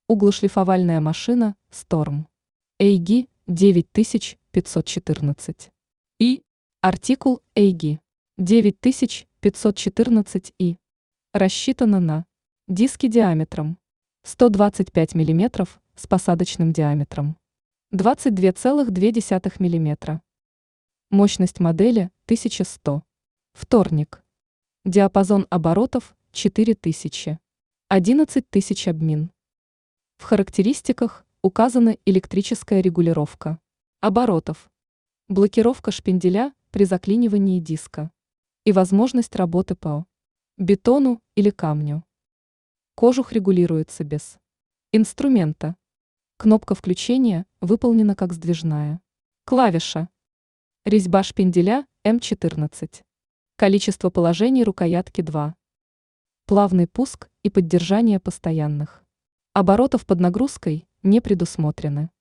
Углошлифовальная машина Storm. AG 9514. И. Артикул AG 9514 и. Рассчитана на диски диаметром 125 мм с посадочным диаметром 22,2 мм. Мощность модели 1100. Вторник. Диапазон оборотов 4000. 11 тысяч обмин. В характеристиках указана электрическая регулировка оборотов, блокировка шпинделя при заклинивании диска и возможность работы по бетону или камню. Кожух регулируется без инструмента. Кнопка включения выполнена как сдвижная клавиша. Резьба шпинделя М14. Количество положений рукоятки 2. Плавный пуск и поддержание постоянных оборотов под нагрузкой не предусмотрены.